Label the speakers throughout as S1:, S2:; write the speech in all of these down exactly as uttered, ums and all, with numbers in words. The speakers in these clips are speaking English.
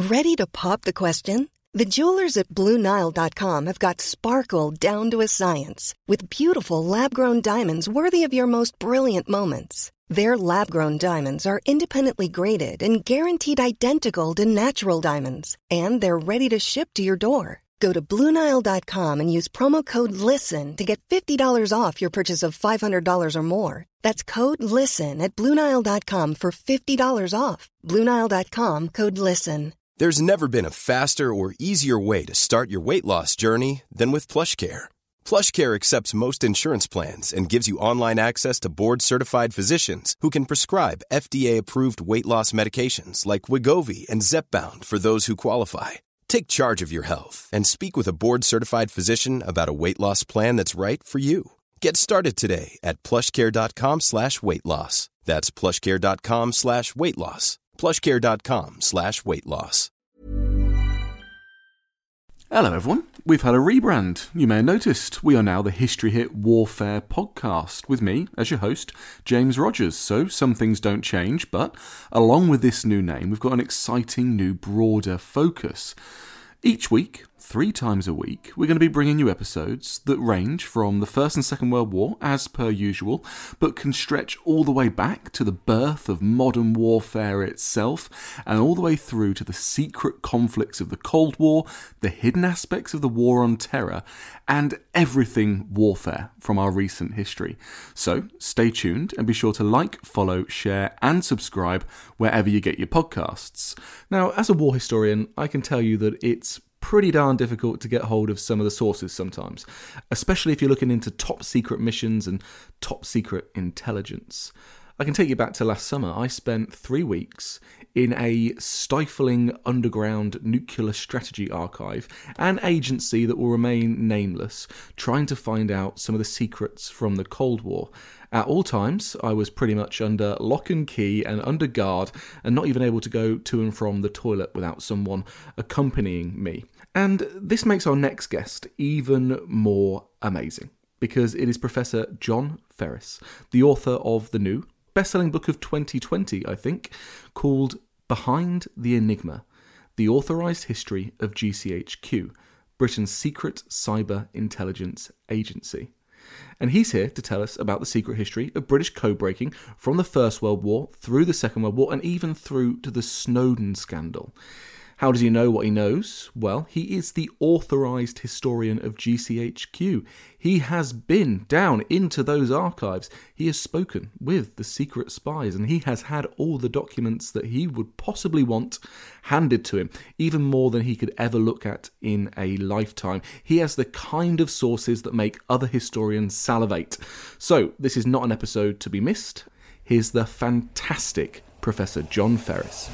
S1: Ready to pop the question? The jewelers at Blue Nile dot com have got sparkle down to a science with beautiful lab-grown diamonds worthy of your most brilliant moments. Their lab-grown diamonds are independently graded and guaranteed identical to natural diamonds, and they're ready to ship to your door. Go to Blue Nile dot com and use promo code LISTEN to get fifty dollars off your purchase of five hundred dollars or more. That's code LISTEN at Blue Nile dot com for fifty dollars off. Blue Nile dot com, code LISTEN.
S2: There's never been a faster or easier way to start your weight loss journey than with PlushCare. PlushCare accepts most insurance plans and gives you online access to board-certified physicians who can prescribe F D A-approved weight loss medications like Wegovy and Zepbound for those who qualify. Take charge of your health and speak with a board-certified physician about a weight loss plan that's right for you. Get started today at plushcare.com slash weight loss. That's plushcare.com slash weight loss. plushcare.com slash weight loss.
S3: Hello everyone, we've had a rebrand. You may have noticed we are now the History Hit Warfare podcast with me as your host, James Rogers. So some things don't change, but along with this new name, we've got an exciting new broader focus. Each week, three times a week, we're going to be bringing you episodes that range from the First and Second World War, as per usual, but can stretch all the way back to the birth of modern warfare itself, and all the way through to the secret conflicts of the Cold War, the hidden aspects of the War on Terror, and everything warfare from our recent history. So stay tuned and be sure to like, follow, share, and subscribe wherever you get your podcasts. Now, as a war historian, I can tell you that it's pretty darn difficult to get hold of some of the sources sometimes, especially if you're looking into top secret missions and top secret intelligence. I can take you back to last summer. I spent three weeks in a stifling underground nuclear strategy archive, an agency that will remain nameless, trying to find out some of the secrets from the Cold War. At all times, I was pretty much under lock and key and under guard and not even able to go to and from the toilet without someone accompanying me. And this makes our next guest even more amazing, because it is Professor John Ferris, the author of the new best-selling book of twenty twenty, I think, called Behind the Enigma, The Authorised History of G C H Q, Britain's secret cyber intelligence agency. And he's here to tell us about the secret history of British code-breaking from the First World War through the Second World War and even through to the Snowden scandal. How does he know what he knows? Well, he is the authorised historian of G C H Q. He has been down into those archives. He has spoken with the secret spies, and he has had all the documents that he would possibly want handed to him, even more than he could ever look at in a lifetime. He has the kind of sources that make other historians salivate. So, this is not an episode to be missed. Here's the fantastic Professor John Ferris.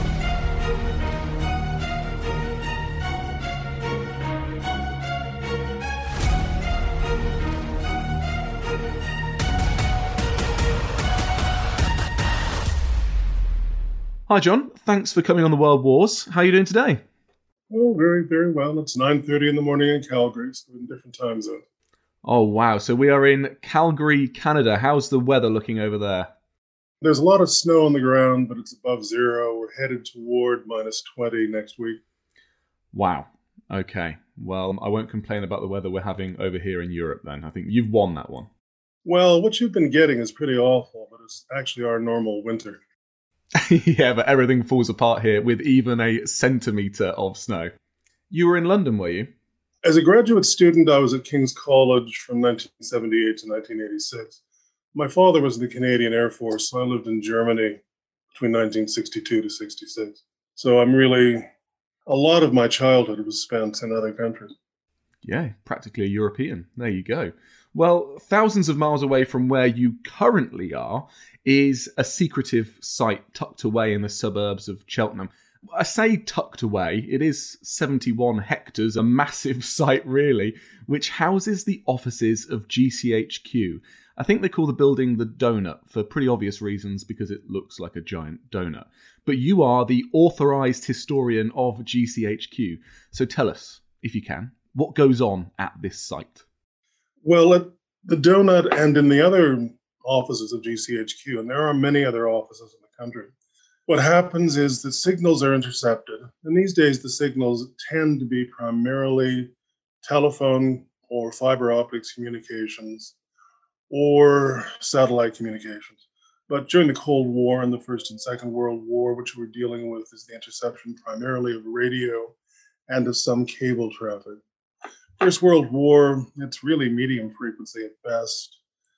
S3: Hi John, thanks for coming on the World Wars. How are you doing today?
S4: Oh, very, very well. It's nine thirty in the morning in Calgary, so we're in different time zones.
S3: Oh wow, so we are in Calgary, Canada. How's the weather looking over there?
S4: There's a lot of snow on the ground, but it's above zero. We're headed toward minus twenty next week.
S3: Wow. Okay. Well, I won't complain about the weather we're having over here in Europe then. I think you've won that one.
S4: Well, what you've been getting is pretty awful, but it's actually our normal winter.
S3: Yeah, but everything falls apart here with even a centimetre of snow. You were in London, were you?
S4: As a graduate student, I was at King's College from nineteen seventy-eight to nineteen eighty-six. My father was in the Canadian Air Force, so I lived in Germany between nineteen sixty-two to sixty-six. So I'm really, a lot of my childhood was spent in other countries.
S3: Yeah, practically a European. There you go. Well, thousands of miles away from where you currently are is a secretive site tucked away in the suburbs of Cheltenham. I say tucked away, it is seventy-one hectares, a massive site really, which houses the offices of G C H Q. I think they call the building the Donut for pretty obvious reasons because it looks like a giant donut. But you are the authorised historian of G C H Q. So tell us, if you can, what goes on at this site?
S4: Well, at the Donut and in the other offices of G C H Q, and there are many other offices in the country, What happens is the signals are intercepted. And these days, the signals tend to be primarily telephone or fiber optics communications or satellite communications. But during the Cold War and the First and Second World War, which we're dealing with is the interception primarily of radio and of some cable traffic. First World War, it's really medium frequency at best.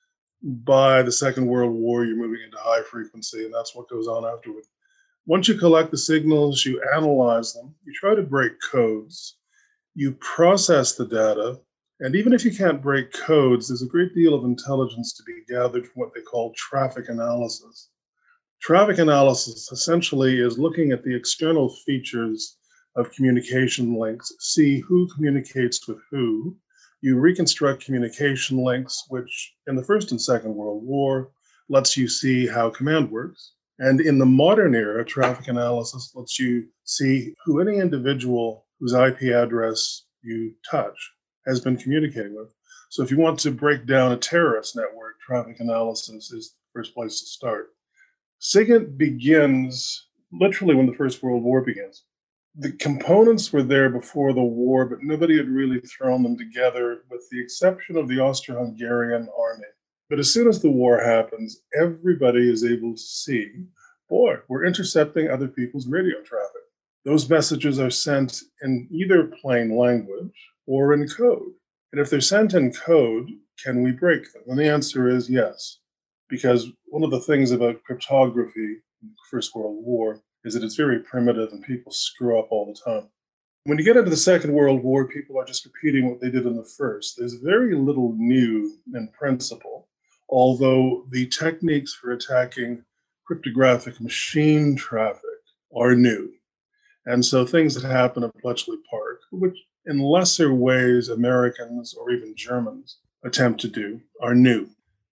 S4: By the Second World War, you're moving into high frequency, and that's what goes on afterward. Once you collect the signals, you analyze them, you try to break codes, you process the data, and even if you can't break codes, there's a great deal of intelligence to be gathered from what they call traffic analysis. Traffic analysis essentially is looking at the external features of communication links, see who communicates with who. You reconstruct communication links, which in the First and Second World War lets you see how command works. And in the modern era, traffic analysis lets you see who any individual whose I P address you touch has been communicating with. So if you want to break down a terrorist network, traffic analysis is the first place to start. SIGINT begins literally when the First World War begins. The components were there before the war, but nobody had really thrown them together with the exception of the Austro-Hungarian army. But as soon as the war happens, everybody is able to see, boy, we're intercepting other people's radio traffic. Those messages are sent in either plain language or in code. And if they're sent in code, can we break them? And the answer is yes, because one of the things about cryptography in the First World War is that it's very primitive and people screw up all the time. When you get into the Second World War, people are just repeating what they did in the First. There's very little new in principle, although the techniques for attacking cryptographic machine traffic are new. And so things that happen at Bletchley Park, which in lesser ways Americans or even Germans attempt to do, are new.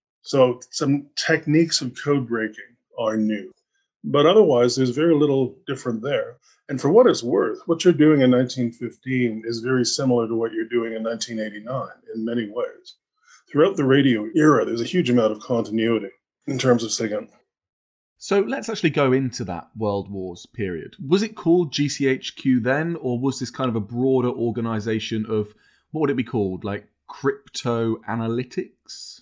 S4: So some techniques of code breaking are new. But otherwise, there's very little different there. And for what it's worth, what you're doing in nineteen fifteen is very similar to what you're doing in nineteen eighty-nine in many ways. Throughout the radio era, there's a huge amount of continuity in terms of SIGINT.
S3: So let's actually go into that World Wars period. Was it called G C H Q then, or was this kind of a broader organization of, what would it be called, like crypto analytics?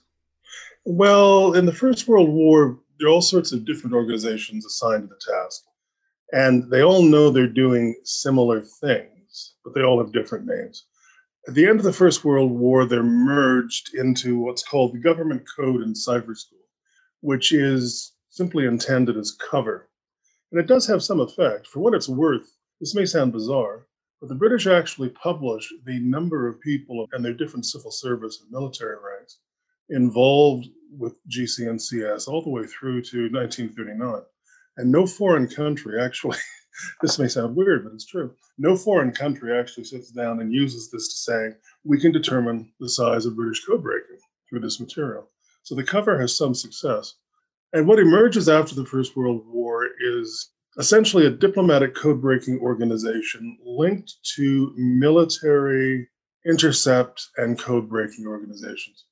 S4: Well, in the First World War, there are all sorts of different organizations assigned to the task. And they all know they're doing similar things, but they all have different names. At the end of the First World War, they're merged into what's called the Government Code and Cipher School, which is simply intended as cover. And it does have some effect. For what it's worth, this may sound bizarre, but the British actually publish the number of people and their different civil service and military ranks involved with G C N C S all the way through to nineteen thirty-nine. And no foreign country actually, this may sound weird, but it's true, no foreign country actually sits down and uses this to say, we can determine the size of British code breaking through this material. So the cover has some success. And what emerges after the First World War is essentially a diplomatic code-breaking organization linked to military intercept and code-breaking organizations.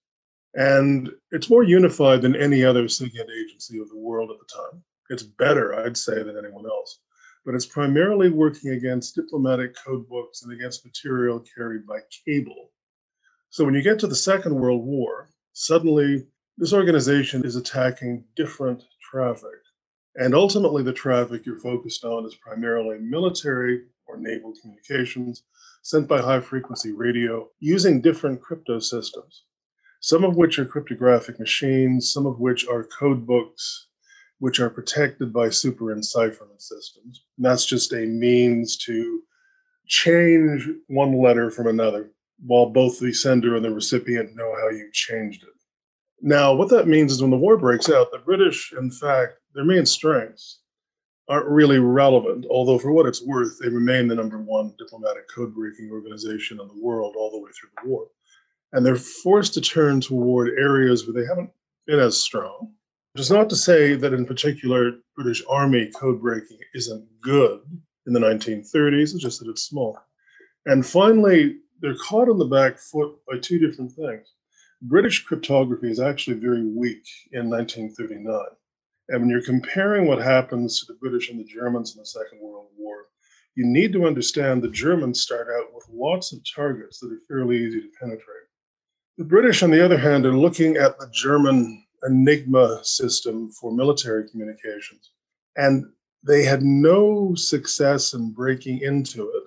S4: And it's more unified than any other SIGINT agency of the world at the time. It's better, I'd say, than anyone else. But it's primarily working against diplomatic code books and against material carried by cable. So when you get to the Second World War, suddenly this organization is attacking different traffic. And ultimately, the traffic you're focused on is primarily military or naval communications sent by high-frequency radio using different crypto systems, some of which are cryptographic machines, some of which are code books, which are protected by super encipherment systems. And that's just a means to change one letter from another while both the sender and the recipient know how you changed it. Now, what that means is when the war breaks out, the British, in fact, their main strengths aren't really relevant, although for what it's worth, they remain the number one diplomatic code-breaking organization in the world all the way through the war. And they're forced to turn toward areas where they haven't been as strong. Which is not to say that in particular, British Army code-breaking isn't good in the nineteen thirties, it's just that it's small. And finally, they're caught on the back foot by two different things. British cryptography is actually very weak in nineteen thirty-nine. And when you're comparing what happens to the British and the Germans in the Second World War, you need to understand the Germans start out with lots of targets that are fairly easy to penetrate. The British, on the other hand, are looking at the German Enigma system for military communications, and they had no success in breaking into it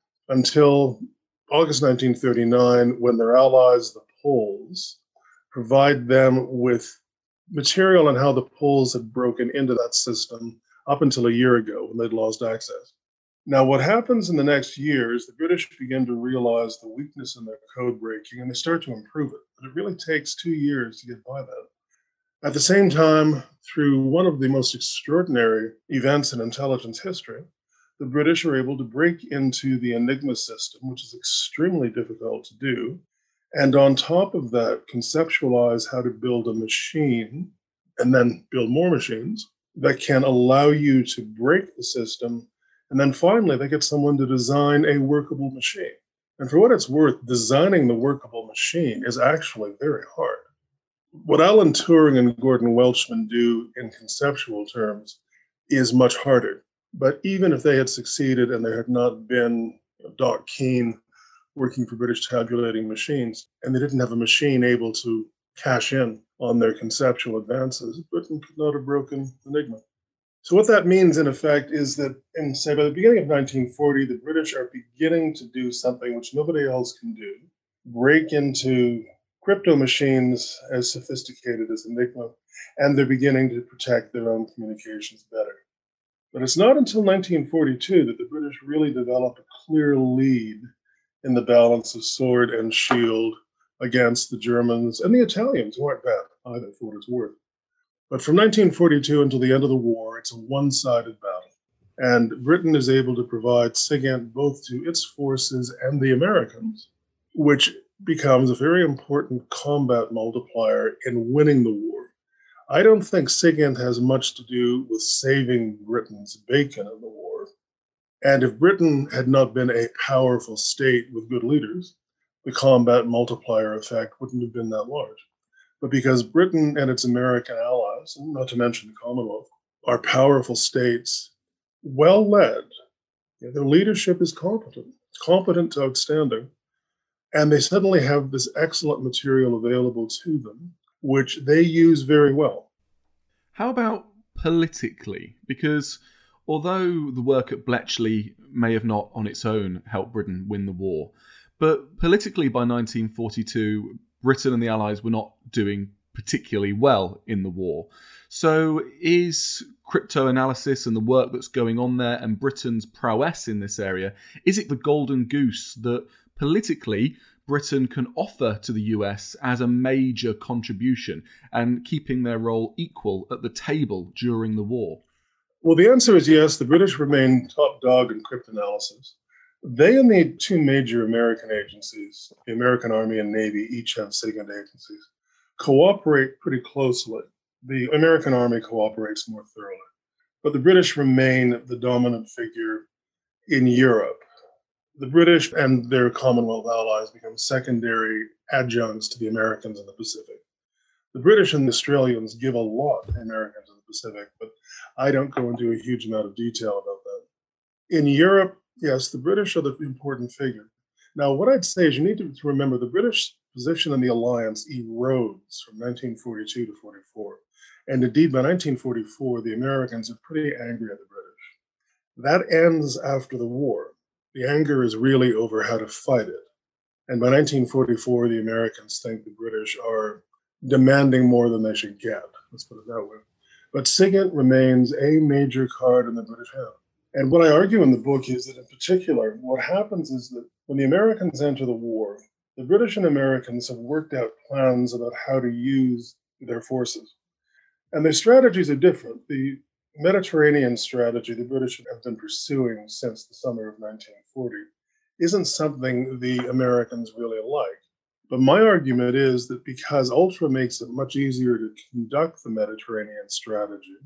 S4: until August nineteen thirty-nine, when their allies, the Poles, provide them with material on how the Poles had broken into that system up until a year ago when they'd lost access. Now, what happens in the next year is the British begin to realize the weakness in their code breaking, and they start to improve it. But it really takes two years to get by that. At the same time, through one of the most extraordinary events in intelligence history, the British are able to break into the Enigma system, which is extremely difficult to do, and on top of that, conceptualize how to build a machine and then build more machines that can allow you to break the system. And then finally, they get someone to design a workable machine. And for what it's worth, designing the workable machine is actually very hard. What Alan Turing and Gordon Welchman do in conceptual terms is much harder. But even if they had succeeded and there had not been Doc Keane working for British tabulating machines, and they didn't have a machine able to cash in on their conceptual advances, Britain could not have broken Enigma. So what that means, in effect, is that, in, say, by the beginning of nineteen forty, the British are beginning to do something which nobody else can do, break into crypto machines as sophisticated as Enigma, and they're beginning to protect their own communications better. But it's not until nineteen forty-two that the British really develop a clear lead in the balance of sword and shield against the Germans and the Italians, who aren't bad either, for what it's worth. But from nineteen forty-two until the end of the war, it's a one-sided battle. And Britain is able to provide SIGINT both to its forces and the Americans, which becomes a very important combat multiplier in winning the war. I don't think SIGINT has much to do with saving Britain's bacon in the war. And if Britain had not been a powerful state with good leaders, the combat multiplier effect wouldn't have been that large. But because Britain and its American allies, and not to mention the Commonwealth, are powerful states, well led, their leadership is competent, competent to outstanding, and they suddenly have this excellent material available to them, which they use very well.
S3: How about politically? Because although the work at Bletchley may have not on its own helped Britain win the war, but politically by nineteen forty-two, Britain and the Allies were not doing particularly well in the war. So is crypto-analysis and the work that's going on there and Britain's prowess in this area, is it the golden goose that politically Britain can offer to the U S as a major contribution and keeping their role equal at the table during the war?
S4: Well, the answer is yes. The British remain top dog in cryptanalysis. They and the two major American agencies, the American Army and Navy, each have SIGINT agencies, cooperate pretty closely. The American Army cooperates more thoroughly, but the British remain the dominant figure in Europe. The British and their Commonwealth allies become secondary adjuncts to the Americans in the Pacific. The British and the Australians give a lot to the Americans in the Pacific, but I don't go into a huge amount of detail about that. In Europe, yes, the British are the important figure. Now, what I'd say is you need to remember the British position in the alliance erodes from nineteen forty-two to forty-four. And indeed, by nineteen forty-four, the Americans are pretty angry at the British. That ends after the war. The anger is really over how to fight it. And by nineteen forty-four, the Americans think the British are demanding more than they should get. Let's put it that way. But SIGINT remains a major card in the British hand. And what I argue in the book is that in particular, what happens is that when the Americans enter the war, the British and Americans have worked out plans about how to use their forces. And their strategies are different. The Mediterranean strategy the British have been pursuing since the summer of nineteen forty isn't something the Americans really like. But my argument is that because ULTRA makes it much easier to conduct the Mediterranean strategy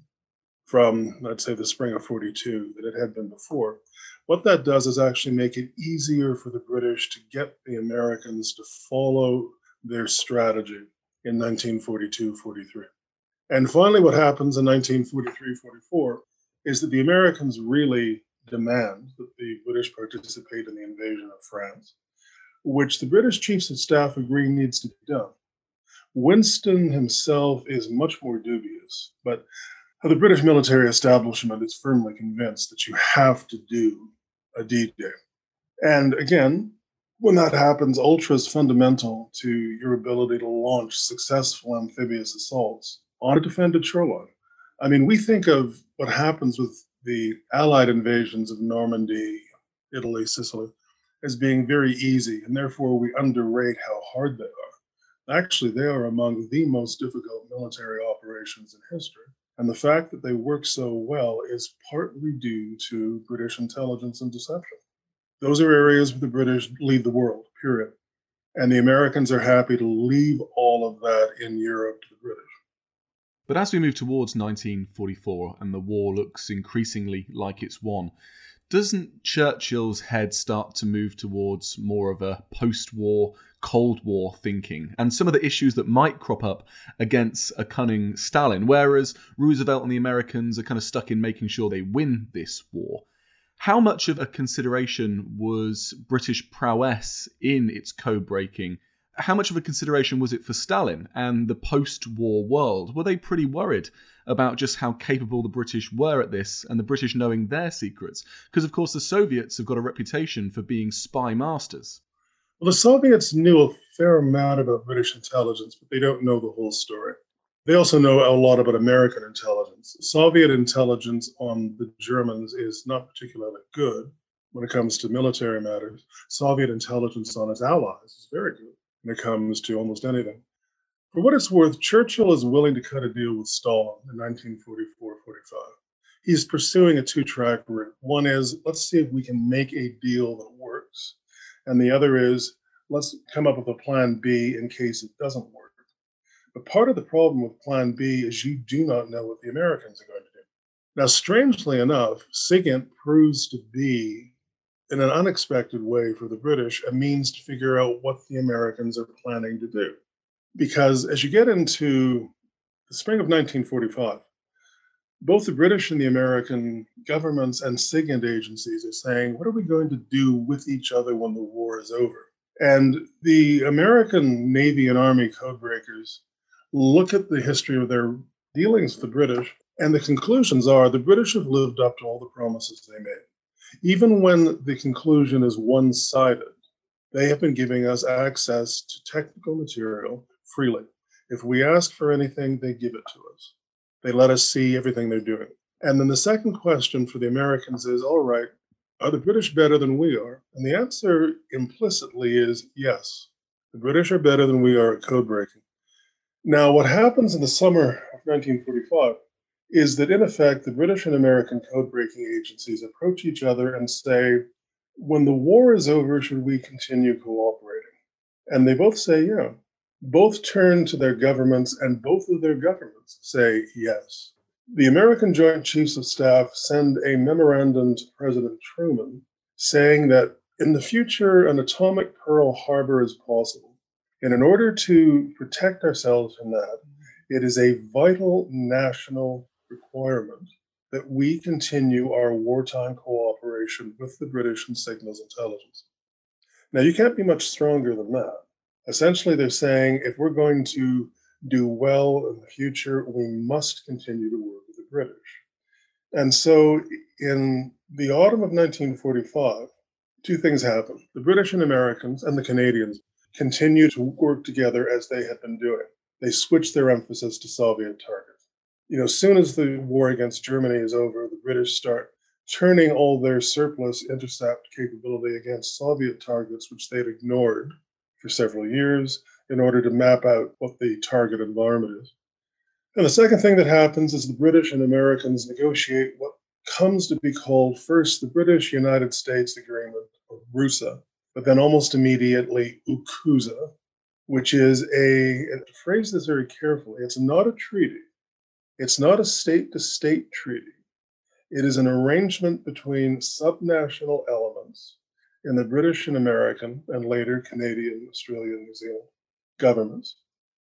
S4: from, let's say, the spring of forty-two than it had been before, what that does is actually make it easier for the British to get the Americans to follow their strategy in nineteen forty-two forty-three. And finally, what happens in nineteen forty-three forty-four is that the Americans really demand that the British participate in the invasion of France, which the British chiefs of staff agree needs to be done. Winston himself is much more dubious, but the British military establishment is firmly convinced that you have to do a D-Day. And again, when that happens, ultra is fundamental to your ability to launch successful amphibious assaults on a defended shoreline. I mean, we think of what happens with the Allied invasions of Normandy, Italy, Sicily, as being very easy, and therefore we underrate how hard they are. Actually, they are among the most difficult military operations in history. And the fact that they work so well is partly due to British intelligence and deception. Those are areas where the British lead the world, period. And the Americans are happy to leave all of that in Europe to the British.
S3: But as we move towards nineteen forty-four and the war looks increasingly like it's won, doesn't Churchill's head start to move towards more of a post-war, Cold War thinking and some of the issues that might crop up against a cunning Stalin, whereas Roosevelt and the Americans are kind of stuck in making sure they win this war? How much of a consideration was British prowess in its code-breaking? How much of a consideration was it for Stalin and the post-war world? Were they pretty worried about just how capable the British were at this and the British knowing their secrets? Because, of course, the Soviets have got a reputation for being spy masters.
S4: Well, the Soviets knew a fair amount about British intelligence, but they don't know the whole story. They also know a lot about American intelligence. Soviet intelligence on the Germans is not particularly good when it comes to military matters. Soviet intelligence on its allies is very good when it comes to almost anything. For what it's worth, Churchill is willing to cut a deal with Stalin in nineteen forty-four forty-five. He's pursuing a two-track route. One is, let's see if we can make a deal that works. And the other is, let's come up with a plan B in case it doesn't work. But part of the problem with plan B is you do not know what the Americans are going to do. Now, strangely enough, SIGINT proves to be, in an unexpected way for the British, a means to figure out what the Americans are planning to do. Because as you get into the spring of nineteen forty-five, both the British and the American governments and SIGINT agencies are saying, what are we going to do with each other when the war is over? And the American Navy and Army codebreakers look at the history of their dealings with the British, and the conclusions are the British have lived up to all the promises they made. Even when the conclusion is one-sided, they have been giving us access to technical material freely. If we ask for anything, they give it to us. They let us see everything they're doing. And then the second question for the Americans is, all right, are the British better than we are? And the answer implicitly is yes. The British are better than we are at code breaking. Now, what happens in the summer of nineteen forty-five is that, in effect, the British and American code-breaking agencies approach each other and say, when the war is over, should we continue cooperating? And they both say, yeah. Both turn to their governments, and both of their governments say yes. The American Joint Chiefs of Staff send a memorandum to President Truman saying that in the future, an atomic Pearl Harbor is possible. And in order to protect ourselves from that, it is a vital national requirement that we continue our wartime cooperation with the British and Signals Intelligence. Now, you can't be much stronger than that. Essentially, they're saying if we're going to do well in the future, we must continue to work with the British. And so in the autumn of nineteen forty-five, two things happen. The British and Americans and the Canadians continue to work together as they had been doing. They switch their emphasis to Soviet targets. You know, as soon as the war against Germany is over, the British start turning all their surplus intercept capability against Soviet targets, which they'd ignored for several years in order to map out what the target environment is. And the second thing that happens is the British and Americans negotiate what comes to be called first the British-United States Agreement, or BRUSA, but then almost immediately UKUSA, which is a, and to phrase this very carefully, it's not a treaty. It's not a state-to-state treaty. It is an arrangement between subnational elements in the British and American, and later Canadian, Australian, New Zealand governments,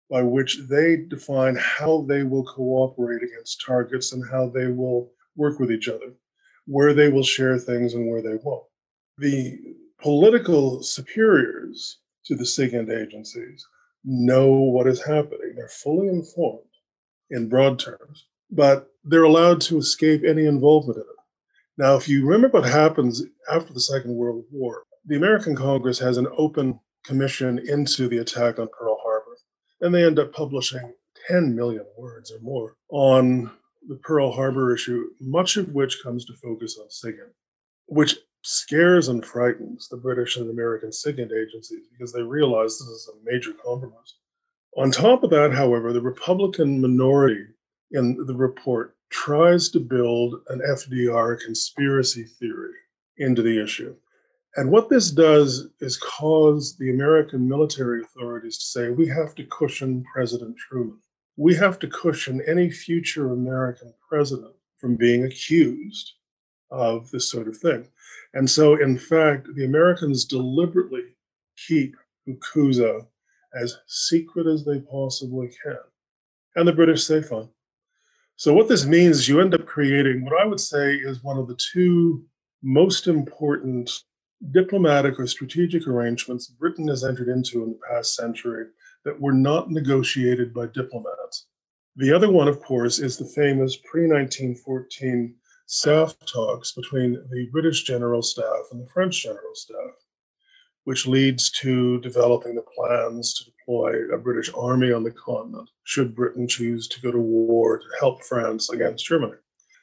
S4: by which they define how they will cooperate against targets and how they will work with each other, where they will share things and where they won't. The political superiors to the SIGINT agencies know what is happening. They're fully informed in broad terms, but they're allowed to escape any involvement in it. Now, if you remember what happens after the Second World War, the American Congress has an open commission into the attack on Pearl Harbor, and they end up publishing ten million words or more on the Pearl Harbor issue, much of which comes to focus on SIGINT, which scares and frightens the British and American SIGINT agencies because they realize this is a major compromise. On top of that, however, the Republican minority in the report tries to build an F D R conspiracy theory into the issue. And what this does is cause the American military authorities to say, we have to cushion President Truman. We have to cushion any future American president from being accused of this sort of thing. And so, in fact, the Americans deliberately keep Ucuza as secret as they possibly can. And the British say, fine. So what this means is you end up creating what I would say is one of the two most important diplomatic or strategic arrangements Britain has entered into in the past century that were not negotiated by diplomats. The other one, of course, is the famous pre nineteen fourteen staff talks between the British General Staff and the French General Staff, which leads to developing the plans to deploy a British army on the continent, should Britain choose to go to war to help France against Germany.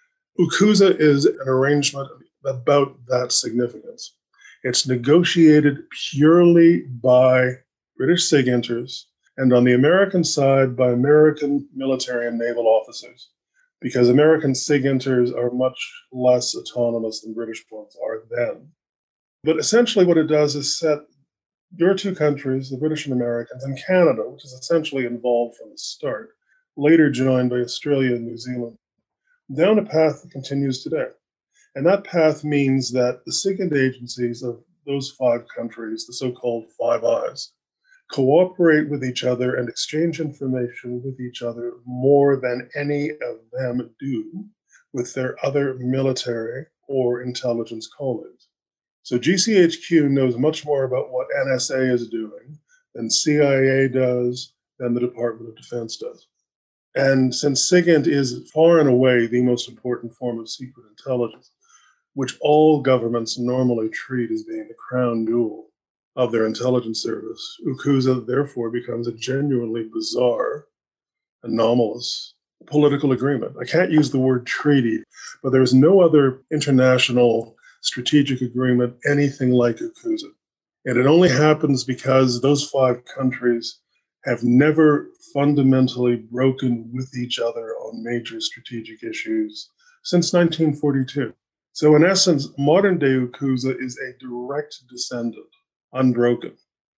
S4: Ucuza is an arrangement about that significance. It's negotiated purely by British SIGINTers, and on the American side by American military and naval officers, because American SIGINTers are much less autonomous than British ones are then. But essentially what it does is set your two countries, the British and Americans, and Canada, which is essentially involved from the start, later joined by Australia and New Zealand, down a path that continues today. And that path means that the SIGINT agencies of those five countries, the so-called Five Eyes, cooperate with each other and exchange information with each other more than any of them do with their other military or intelligence colleagues. So G C H Q knows much more about what N S A is doing than C I A does, than the Department of Defense does. And since SIGINT is far and away the most important form of secret intelligence, which all governments normally treat as being the crown jewel of their intelligence service, Ucuza therefore becomes a genuinely bizarre, anomalous political agreement. I can't use the word treaty, but there is no other international strategic agreement anything like Ucuza. And it only happens because those five countries have never fundamentally broken with each other on major strategic issues since nineteen forty-two. So in essence, modern day Ucuza is a direct descendant, unbroken,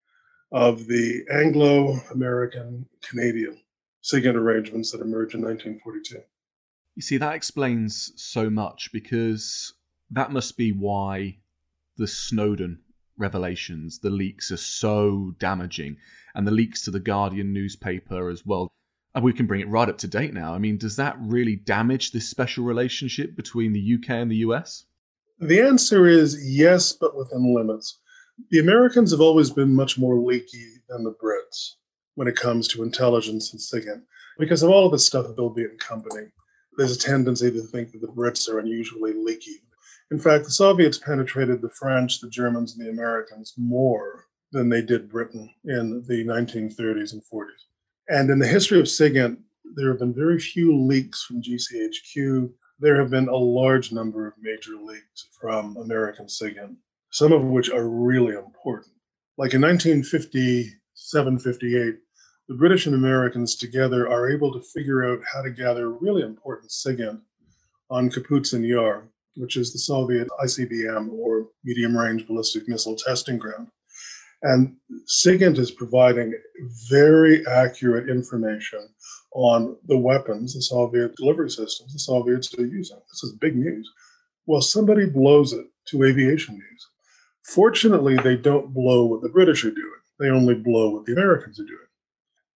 S4: of the Anglo-American Canadian SIGINT arrangements that emerged in nineteen forty-two.
S3: You see, that explains so much, because that must be why the Snowden revelations, the leaks, are so damaging, and the leaks to the Guardian newspaper as well. And we can bring it right up to date now. I mean, does that really damage this special relationship between the U K and the U S?
S4: The answer is yes, but within limits. The Americans have always been much more leaky than the Brits when it comes to intelligence and SIGINT. Because of all of the stuff that they'll be in company, there's a tendency to think that the Brits are unusually leaky. In fact, the Soviets penetrated the French, the Germans, and the Americans more than they did Britain in the nineteen thirties and forties. And in the history of SIGINT, there have been very few leaks from G C H Q. There have been a large number of major leaks from American SIGINT, some of which are really important. Like in nineteen fifty-seven fifty-eight, the British and Americans together are able to figure out how to gather really important SIGINT on Kapustin Yar, which is the Soviet I C B M, or medium-range ballistic missile testing ground. And SIGINT is providing very accurate information on the weapons, the Soviet delivery systems the Soviets are using. This is big news. Well, somebody blows it to aviation news. Fortunately, they don't blow what the British are doing. They only blow what the Americans are doing.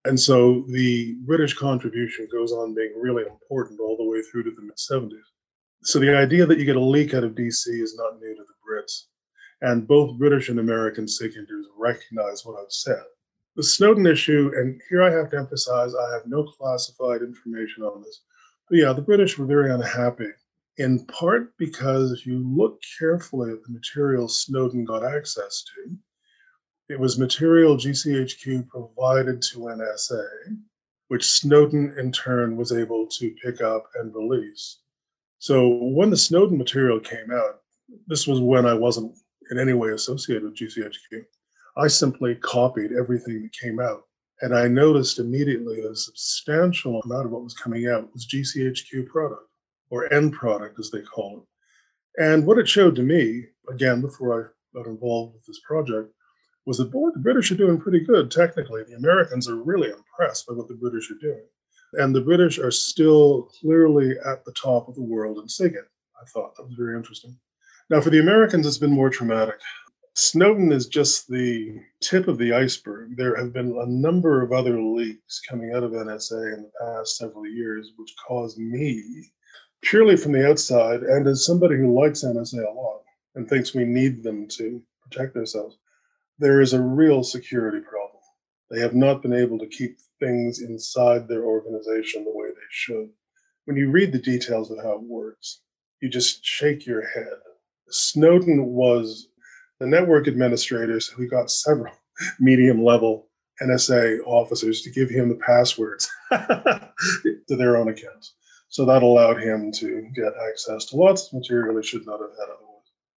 S4: And so the British contribution goes on being really important all the way through to the mid seventies. So the idea that you get a leak out of D C is not new to the Brits. And both British and American SIGINTers recognize what I've said. The Snowden issue, and here I have to emphasize, I have no classified information on this. But yeah, the British were very unhappy, in part because if you look carefully at the material Snowden got access to, it was material G C H Q provided to N S A, which Snowden in turn was able to pick up and release. So when the Snowden material came out, this was when I wasn't in any way associated with G C H Q. I simply copied everything that came out. And I noticed immediately that a substantial amount of what was coming out was G C H Q product, or end product as they call it. And what it showed to me, again, before I got involved with this project, was that, boy, the British are doing pretty good technically. The Americans are really impressed by what the British are doing. And the British are still clearly at the top of the world in SIGINT. I thought that was very interesting. Now, for the Americans, it's been more traumatic. Snowden is just the tip of the iceberg. There have been a number of other leaks coming out of N S A in the past several years, which caused me, purely from the outside, and as somebody who likes N S A a lot and thinks we need them to protect ourselves, there is a real security problem. They have not been able to keep things inside their organization the way they should. When you read the details of how it works, you just shake your head. Snowden was the network administrators who got several medium-level N S A officers to give him the passwords to their own accounts. So that allowed him to get access to lots of material he should not have had otherwise.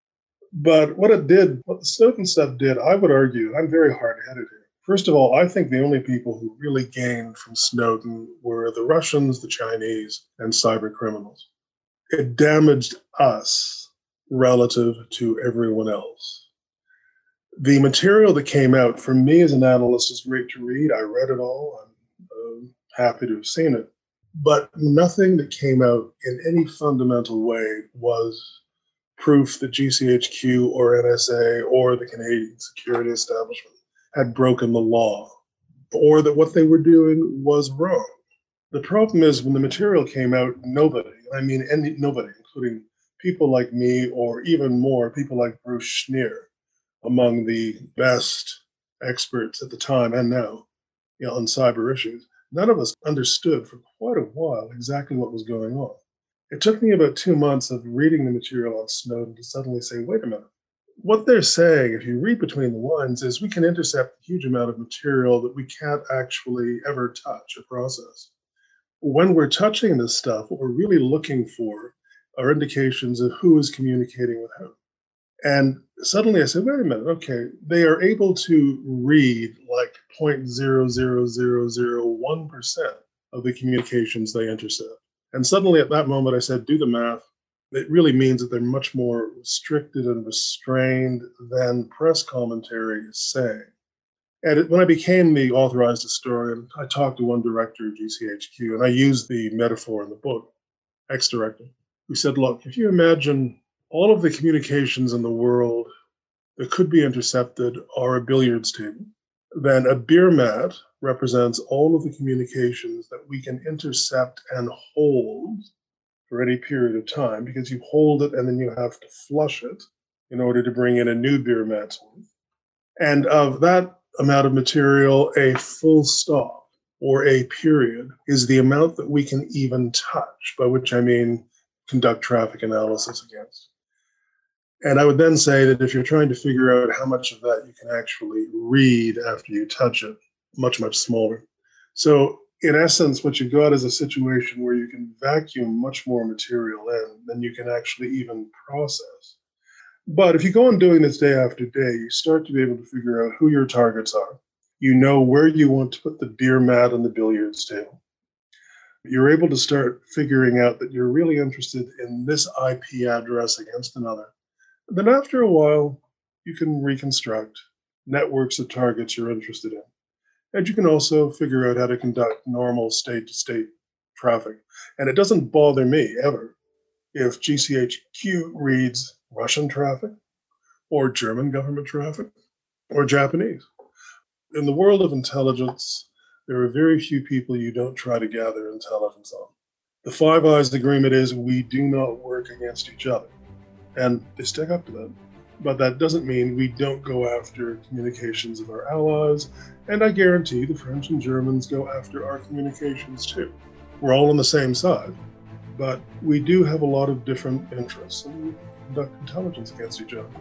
S4: But what it did, what the Snowden stuff did, I would argue, I'm very hard-headed here. First of all, I think the only people who really gained from Snowden were the Russians, the Chinese, and cyber criminals. It damaged us relative to everyone else. The material that came out, for me as an analyst, is great to read. I read it all. I'm uh, happy to have seen it. But nothing that came out in any fundamental way was proof that G C H Q or N S A or the Canadian security establishment had broken the law, or that what they were doing was wrong. The problem is when the material came out, nobody, I mean any, nobody, including people like me or even more, people like Bruce Schneer, among the best experts at the time and now, you know, on cyber issues, none of us understood for quite a while exactly what was going on. It took me about two months of reading the material on Snowden to suddenly say, wait a minute. What they're saying, if you read between the lines, is we can intercept a huge amount of material that we can't actually ever touch or process. When we're touching this stuff, what we're really looking for are indications of who is communicating with whom. And suddenly I said, wait a minute, okay, they are able to read like zero point zero zero zero zero one percent of the communications they intercept. And suddenly at that moment I said, do the math. It really means that they're much more restricted and restrained than press commentary is saying. And it, when I became the authorized historian, I talked to one director of G C H Q, and I used the metaphor in the book, ex-director, who said, look, if you imagine all of the communications in the world that could be intercepted are a billiards table, then a beer mat represents all of the communications that we can intercept and hold for any period of time, because you hold it and then you have to flush it in order to bring in a new beer mat's worth. And of that amount of material, a full stop or a period is the amount that we can even touch, by which I mean conduct traffic analysis against. And I would then say that if you're trying to figure out how much of that you can actually read after you touch it, much, much smaller. So in essence, what you've got is a situation where you can vacuum much more material in than you can actually even process. But if you go on doing this day after day, you start to be able to figure out who your targets are. You know where you want to put the beer mat on the billiards table. You're able to start figuring out that you're really interested in this I P address against another. Then after a while, you can reconstruct networks of targets you're interested in. And you can also figure out how to conduct normal state-to-state traffic. And it doesn't bother me ever if G C H Q reads Russian traffic or German government traffic or Japanese. In the world of intelligence, there are very few people you don't try to gather intelligence on. The Five Eyes Agreement is we do not work against each other, and they stick up to that. But that doesn't mean we don't go after communications of our allies, and I guarantee the French and Germans go after our communications too. We're all on the same side, but we do have a lot of different interests, and we conduct intelligence against each other.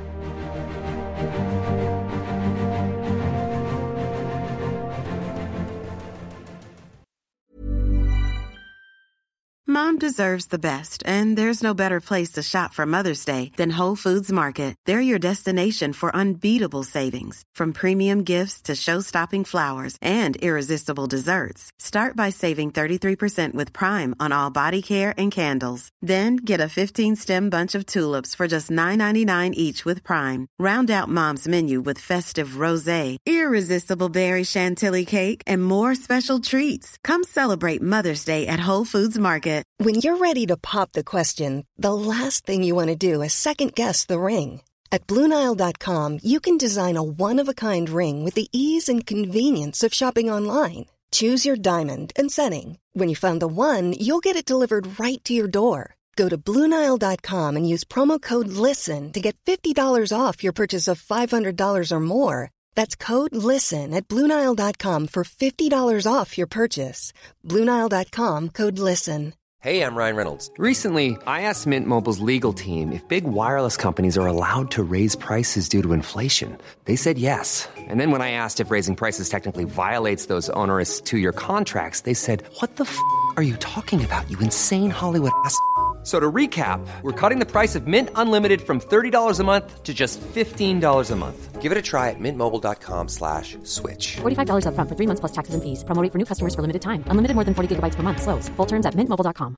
S5: Mom deserves the best, and there's no better place to shop for Mother's Day than Whole Foods Market. They're your destination for unbeatable savings, from premium gifts to show-stopping flowers and irresistible desserts. Start by saving thirty-three percent with Prime on all body care and candles. Then get a fifteen-stem bunch of tulips for just nine ninety-nine each with Prime. Round out Mom's menu with festive rosé, irresistible berry chantilly cake, and more special treats. Come celebrate Mother's Day at Whole Foods Market.
S1: When you're ready to pop the question, the last thing you want to do is second-guess the ring. At Blue Nile dot com, you can design a one-of-a-kind ring with the ease and convenience of shopping online. Choose your diamond and setting. When you find the one, you'll get it delivered right to your door. Go to Blue Nile dot com and use promo code LISTEN to get fifty dollars off your purchase of five hundred dollars or more. That's code LISTEN at Blue Nile dot com for fifty dollars off your purchase. Blue Nile dot com, code LISTEN.
S6: Hey, I'm Ryan Reynolds. Recently, I asked Mint Mobile's legal team if big wireless companies are allowed to raise prices due to inflation. They said yes. And then when I asked if raising prices technically violates those onerous two-year contracts, they said, what the f*** are you talking about, you insane Hollywood ass f- So to recap, we're cutting the price of Mint Unlimited from thirty dollars a month to just fifteen dollars a month. Give it a try at mintmobile.com slash switch.
S7: forty-five dollars up front for three months plus taxes and fees. Promo rate for new customers for limited time. Unlimited more than forty gigabytes per month. Slows full terms at mint mobile dot com.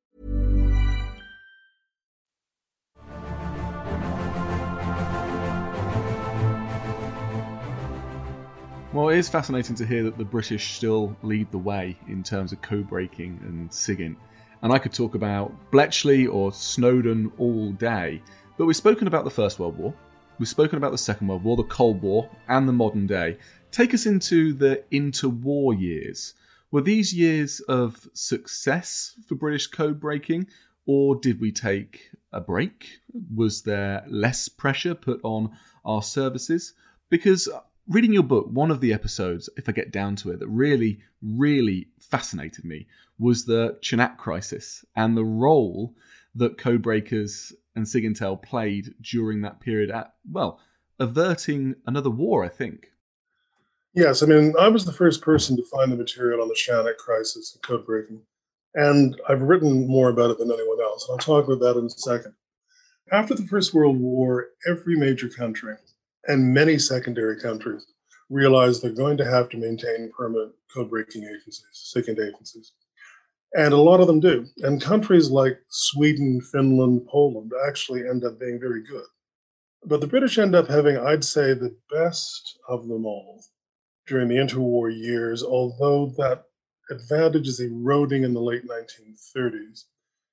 S3: Well, it is fascinating to hear that the British still lead the way in terms of code-breaking and SIGINT. And I could talk about Bletchley or Snowden all day, but we've spoken about the First World War, we've spoken about the Second World War, the Cold War, and the modern day. Take us into the interwar years. Were these years of success for British code-breaking, or did we take a break? Was there less pressure put on our services? Because reading your book, one of the episodes, if I get down to it, that really, really fascinated me was the Chennault crisis and the role that codebreakers and SIGINTEL played during that period at, well, averting another war, I think.
S4: Yes, I mean, I was the first person to find the material on the Chennault crisis and codebreaking, and I've written more about it than anyone else. I'll talk about that in a second. After the First World War, every major country and many secondary countries realized they're going to have to maintain permanent code-breaking agencies, SIGINT agencies. And a lot of them do. And countries like Sweden, Finland, Poland actually end up being very good. But the British end up having, I'd say, the best of them all during the interwar years, although that advantage is eroding in the late nineteen thirties,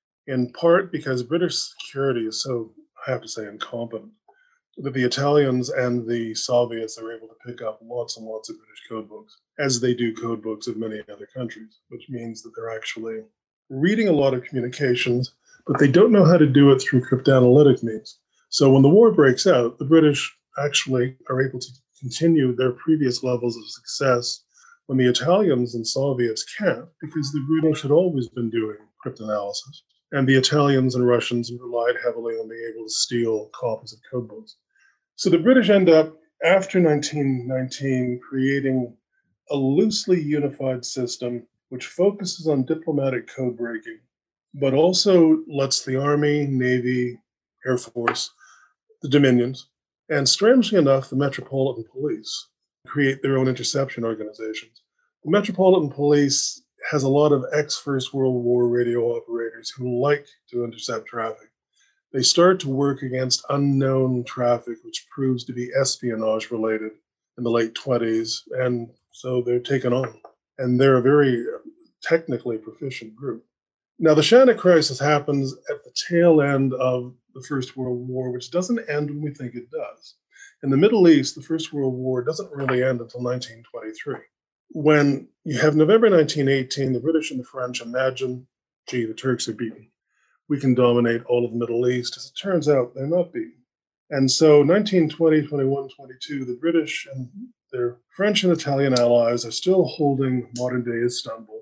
S4: in part because British security is so, I have to say, incompetent, that the Italians and the Soviets are able to pick up lots and lots of British codebooks, as they do codebooks of many other countries, which means that they're actually reading a lot of communications, but they don't know how to do it through cryptanalytic means. So when the war breaks out, the British actually are able to continue their previous levels of success when the Italians and Soviets can't, because the British had always been doing cryptanalysis. And the Italians and Russians relied heavily on being able to steal copies of codebooks. So the British end up, after nineteen nineteen, creating a loosely unified system which focuses on diplomatic code breaking, but also lets the Army, Navy, Air Force, the Dominions, and strangely enough, the Metropolitan Police create their own interception organizations. The Metropolitan Police has a lot of ex-First World War radio operators who like to intercept traffic. They start to work against unknown traffic, which proves to be espionage related in the late twenties, and so they're taken on. And they're a very technically proficient group. Now, the Chennault crisis happens at the tail end of the First World War, which doesn't end when we think it does. In the Middle East, the First World War doesn't really end until nineteen twenty-three. When you have November nineteen eighteen, the British and the French imagine, gee, the Turks are beaten. We can dominate all of the Middle East. As it turns out, they're not beaten. And so nineteen twenty, twenty-one, twenty-two, the British and their French and Italian allies are still holding modern-day Istanbul,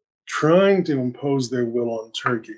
S4: trying to impose their will on Turkey.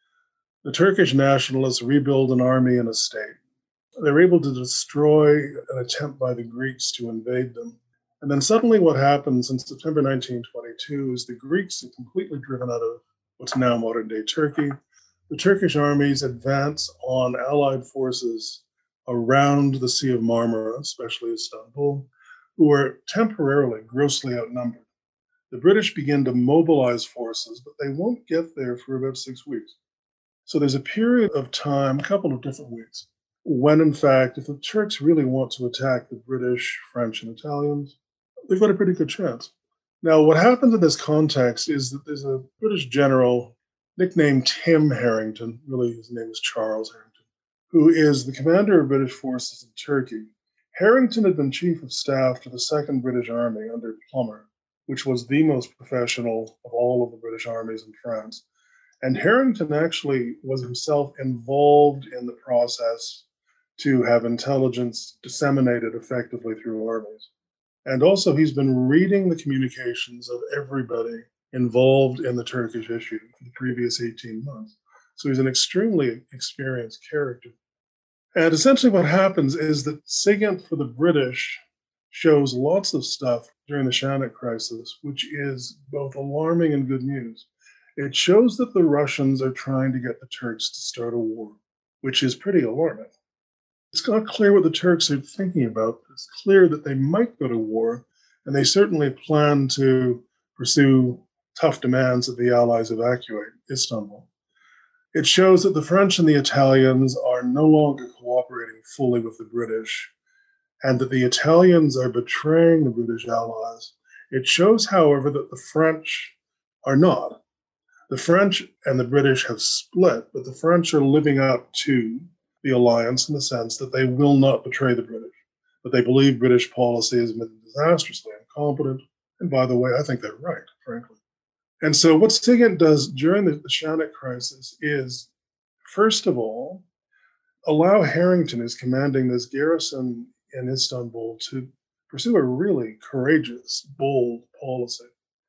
S4: The Turkish nationalists rebuild an army and a state. They're able to destroy an attempt by the Greeks to invade them. And then suddenly what happens in September nineteen twenty-two is the Greeks are completely driven out of what's now modern-day Turkey. The Turkish armies advance on Allied forces around the Sea of Marmara, especially Istanbul, who are temporarily grossly outnumbered. The British begin to mobilize forces, but they won't get there for about six weeks. So there's a period of time, a couple of different weeks, when in fact, if the Turks really want to attack the British, French, and Italians, they've got a pretty good chance. Now, what happens in this context is that there's a British general nicknamed Tim Harrington, really his name is Charles Harrington, who is the commander of British forces in Turkey. Harrington had been chief of staff to the Second British Army under Plumer, which was the most professional of all of the British armies in France. And Harrington actually was himself involved in the process to have intelligence disseminated effectively through armies. And also, he's been reading the communications of everybody involved in the Turkish issue for the previous eighteen months. So he's an extremely experienced character. And essentially what happens is that SIGINT for the British shows lots of stuff during the Shannik crisis, which is both alarming and good news. It shows that the Russians are trying to get the Turks to start a war, which is pretty alarming. It's not clear what the Turks are thinking about. It's clear that they might go to war, and they certainly plan to pursue tough demands that the Allies evacuate Istanbul. It shows that the French and the Italians are no longer cooperating fully with the British, and that the Italians are betraying the British allies. It shows, however, that the French are not. The French and the British have split, but the French are living up to the alliance in the sense that they will not betray the British, but they believe British policy has been disastrously incompetent. And by the way, I think they're right, frankly. And so what SIGINT does during the, the Shannik crisis is, first of all, allow Harrington, who's commanding this garrison in Istanbul, to pursue a really courageous, bold policy.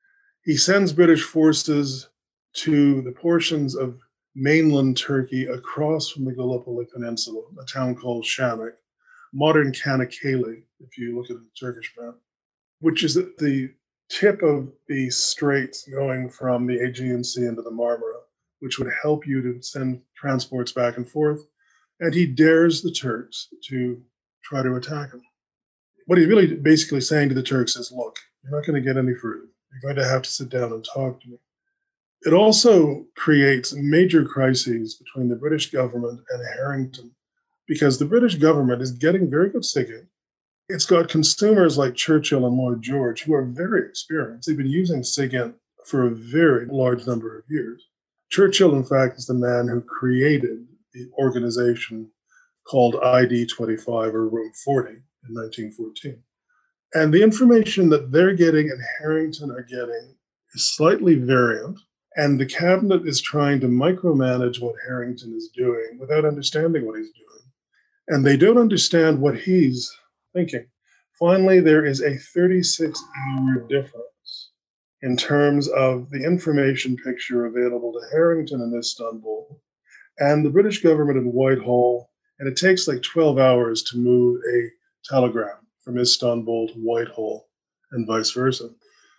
S4: He sends British forces to the portions of mainland Turkey across from the Gallipoli Peninsula, a town called Shannik, modern Kanakkale, if you look at the Turkish map, which is at the tip of the straits going from the Aegean Sea into the Marmara, which would help you to send transports back and forth. And he dares the Turks to try to attack him. What he's really basically saying to the Turks is, look, you're not going to get any further. You're going to have to sit down and talk to me. It also creates major crises between the British government and Harrington, because the British government is getting very good SIGINT. It's got consumers like Churchill and Lloyd George who are very experienced. They've been using SIGINT for a very large number of years. Churchill, in fact, is the man who created the organization called I D twenty-five or Room forty in nineteen fourteen. And the information that they're getting and Harrington are getting is slightly variant. And the cabinet is trying to micromanage what Harrington is doing without understanding what he's doing. And they don't understand what he's thinking. Finally, there is a thirty-six hour difference in terms of the information picture available to Harrington in Istanbul and the British government in Whitehall. And it takes like twelve hours to move a telegram from Istanbul to Whitehall and vice versa.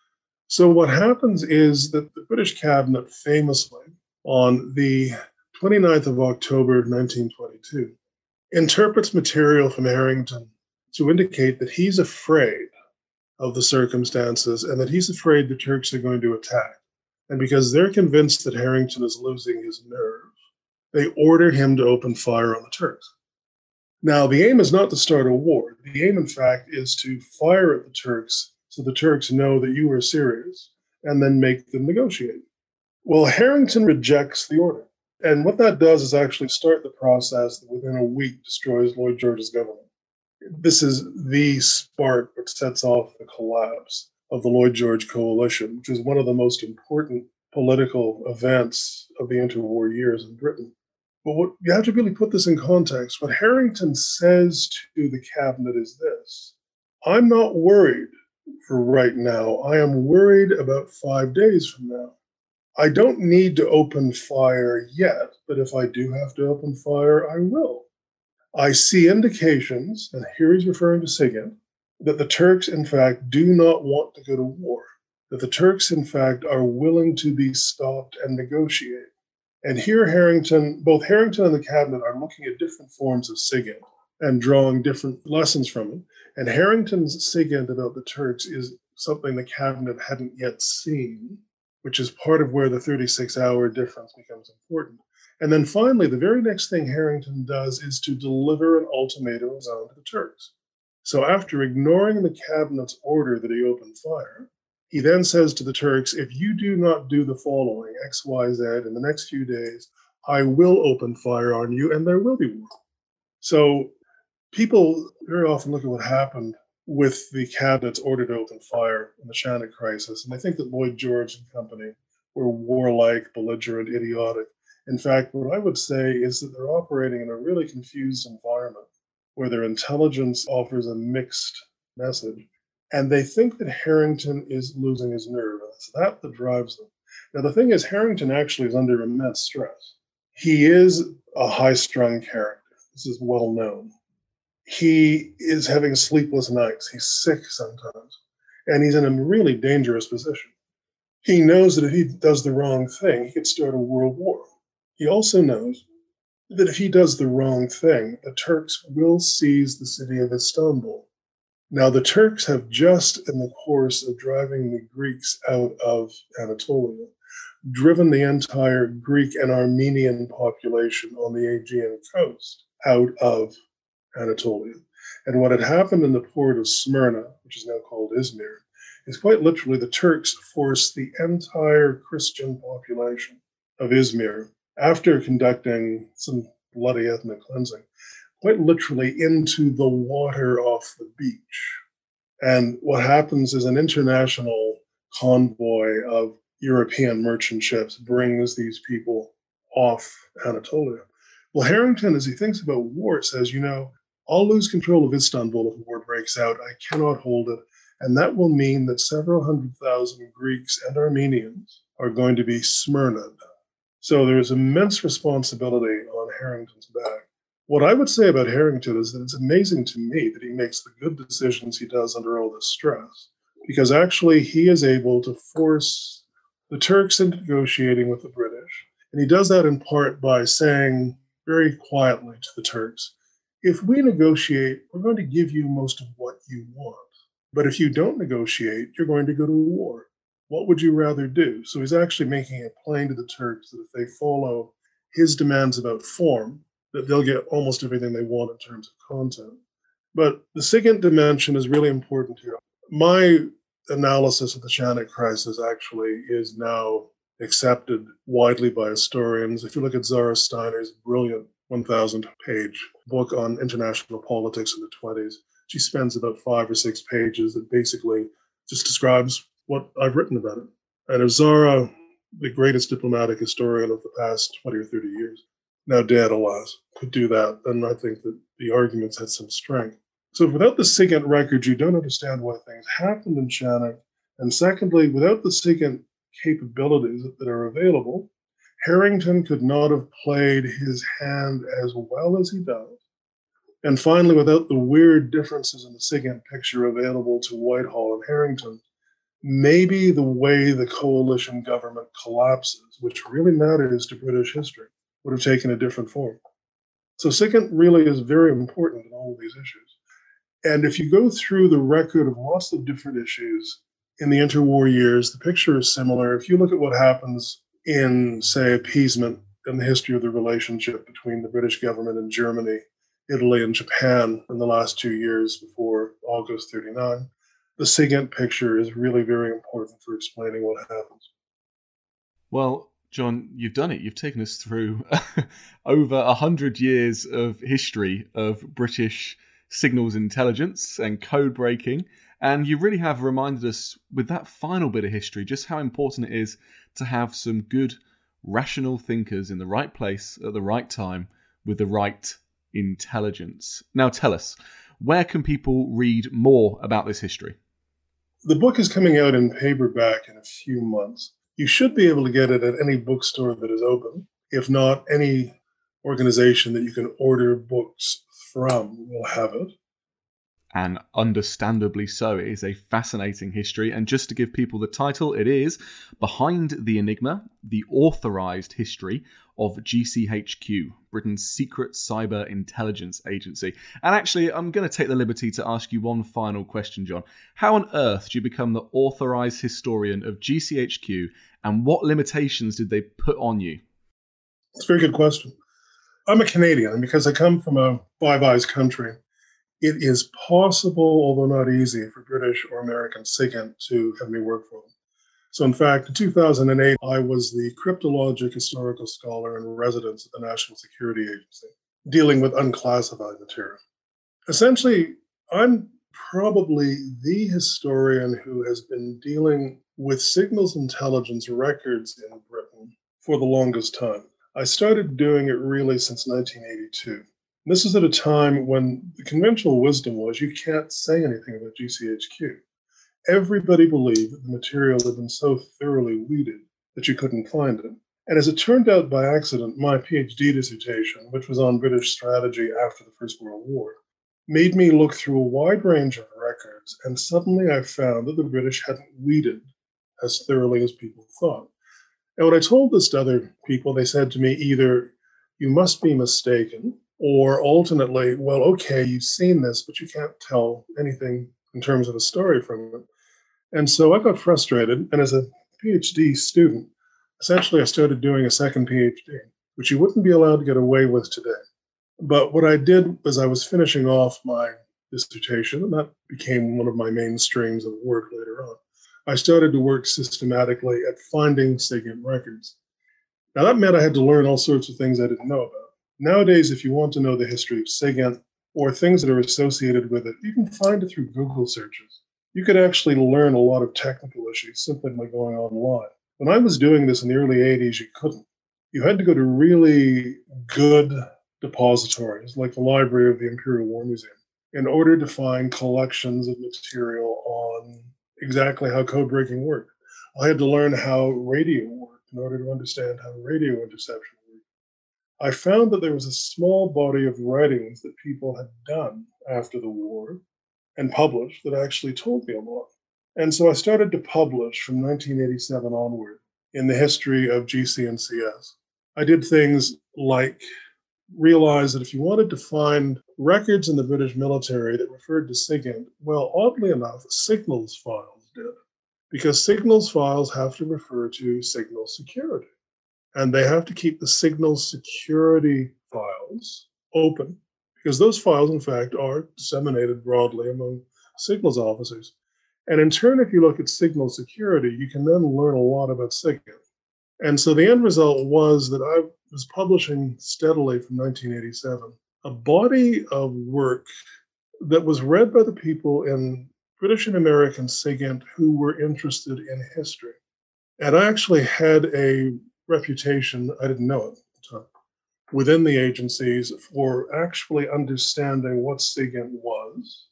S4: So what happens is that the British cabinet famously, on the twenty-ninth of October, nineteen twenty-two, interprets material from Harrington to indicate that he's afraid of the circumstances and that he's afraid the Turks are going to attack. And because they're convinced that Harrington is losing his nerve, they order him to open fire on the Turks. Now, the aim is not to start a war. The aim, in fact, is to fire at the Turks so the Turks know that you are serious and then make them negotiate. Well, Harrington rejects the order. And what that does is actually start the process that within a week destroys Lloyd George's government. This is the spark which sets off the collapse of the Lloyd George coalition, which is one of the most important political events of the interwar years in Britain. But what you have to really put this in context. What Harrington says to the cabinet is this: I'm not worried for right now. I am worried about five days from now. I don't need to open fire yet, but if I do have to open fire, I will. I see indications, and here he's referring to Sigyn, that the Turks, in fact, do not want to go to war, that the Turks, in fact, are willing to be stopped and negotiate. And here Harrington, both Harrington and the cabinet are looking at different forms of Sigyn and drawing different lessons from it. And Harrington's Sigyn about the Turks is something the cabinet hadn't yet seen, which is part of where the thirty-six hour difference becomes important. And then finally, the very next thing Harrington does is to deliver an ultimatum of his own to the Turks. So after ignoring the cabinet's order that he opened fire, he then says to the Turks, if you do not do the following, X, Y, Z, in the next few days, I will open fire on you and there will be war. So people very often look at what happened with the cabinet's order to open fire in the Shannon crisis, and they think that Lloyd George and company were warlike, belligerent, idiotic. In fact, what I would say is that they're operating in a really confused environment where their intelligence offers a mixed message. And they think that Harrington is losing his nerve. And it's that that drives them. Now, the thing is, Harrington actually is under immense stress. He is a high-strung character. This is well known. He is having sleepless nights. He's sick sometimes. And he's in a really dangerous position. He knows that if he does the wrong thing, he could start a world war. He also knows that if he does the wrong thing, the Turks will seize the city of Istanbul. Now, the Turks have just, in the course of driving the Greeks out of Anatolia, driven the entire Greek and Armenian population on the Aegean coast out of Anatolia. And what had happened in the port of Smyrna, which is now called Izmir, is quite literally the Turks forced the entire Christian population of Izmir, after conducting some bloody ethnic cleansing, quite literally into the water off the beach. And what happens is an international convoy of European merchant ships brings these people off Anatolia. Well, Harrington, as he thinks about war, says, you know, I'll lose control of Istanbul if war breaks out. I cannot hold it. And that will mean that several hundred thousand Greeks and Armenians are going to be Smyrna'd. So there's immense responsibility on Harrington's back. What I would say about Harrington is that it's amazing to me that he makes the good decisions he does under all this stress, because actually he is able to force the Turks into negotiating with the British. And he does that in part by saying very quietly to the Turks, if we negotiate, we're going to give you most of what you want. But if you don't negotiate, you're going to go to war. What would you rather do? So he's actually making it plain to the Turks that if they follow his demands about form, that they'll get almost everything they want in terms of content. But the second dimension is really important here. My analysis of the Shannon crisis actually is now accepted widely by historians. If you look at Zara Steiner's brilliant one thousand page book on international politics in the twenties, she spends about five or six pages that basically just describes what I've written about it. And if Zara, the greatest diplomatic historian of the past twenty or thirty years, now dead, alas, could do that, then I think that the arguments had some strength. So without the Sigyn record, you don't understand why things happened in Shannon. And secondly, without the Sigyn capabilities that are available, Harrington could not have played his hand as well as he does. And finally, without the weird differences in the Sigyn picture available to Whitehall and Harrington, maybe the way the coalition government collapses, which really matters to British history, would have taken a different form. So Sigyn really is very important in all of these issues. And if you go through the record of lots of different issues in the interwar years, the picture is similar. If you look at what happens in, say, appeasement in the history of the relationship between the British government and Germany, Italy, and Japan in the last two years before August thirty-nine, the Sigyn picture is really very important for explaining what happens.
S3: Well, John, you've done it. You've taken us through over a hundred years of history of British signals intelligence and code breaking. And you really have reminded us with that final bit of history just how important it is to have some good, rational thinkers in the right place at the right time with the right intelligence. Now tell us, where can people read more about this history?
S4: The book is coming out in paperback in a few months. You should be able to get it at any bookstore that is open. If not, any organization that you can order books from will have it.
S3: And understandably so. It is a fascinating history. And just to give people the title, it is Behind the Enigma, the Authorized History of G C H Q, Britain's secret cyber intelligence agency. And actually, I'm going to take the liberty to ask you one final question, John. How on earth do you become the authorized historian of G C H Q, and what limitations did they put on you?
S4: It's a very good question. I'm a Canadian, and because I come from a Five Eyes country, it is possible, although not easy, for British or American SIGINT to have me work for them. So in fact, in two thousand eight, I was the cryptologic historical scholar in residence at the National Security Agency, dealing with unclassified material. Essentially, I'm probably the historian who has been dealing with signals intelligence records in Britain for the longest time. I started doing it really since nineteen eighty-two. This is at a time when the conventional wisdom was you can't say anything about G C H Q. Everybody believed that the material had been so thoroughly weeded that you couldn't find it. And as it turned out by accident, my PhD dissertation, which was on British strategy after the First World War, made me look through a wide range of records, and suddenly I found that the British hadn't weeded as thoroughly as people thought. And when I told this to other people, they said to me either, you must be mistaken, or alternately, well, okay, you've seen this, but you can't tell anything in terms of a story from it. And so I got frustrated, and as a PhD student, essentially I started doing a second PhD, which you wouldn't be allowed to get away with today. But what I did was I was finishing off my dissertation, and that became one of my main streams of work later on. I started to work systematically at finding SIGINT records. Now that meant I had to learn all sorts of things I didn't know about. Nowadays, if you want to know the history of SIGINT or things that are associated with it, you can find it through Google searches. You could actually learn a lot of technical issues simply by going online. When I was doing this in the early eighties, you couldn't. You had to go to really good depositories like the Library of the Imperial War Museum in order to find collections of material on exactly how code breaking worked. I had to learn how radio worked in order to understand how radio interception worked. I found that there was a small body of writings that people had done after the war and published that actually told me a lot. And so I started to publish from nineteen eighty-seven onward in the history of G C N C S. I did things like realize that if you wanted to find records in the British military that referred to SIGINT, well, oddly enough, signals files did, because signals files have to refer to signal security. And they have to keep the signal security files open, because those files, in fact, are disseminated broadly among signals officers. And in turn, if you look at signal security, you can then learn a lot about SIGINT. And so the end result was that I was publishing steadily from nineteen eighty-seven a body of work that was read by the people in British and American SIGINT who were interested in history. And I actually had a reputation, I didn't know it at the time, within the agencies for actually understanding what SIGINT was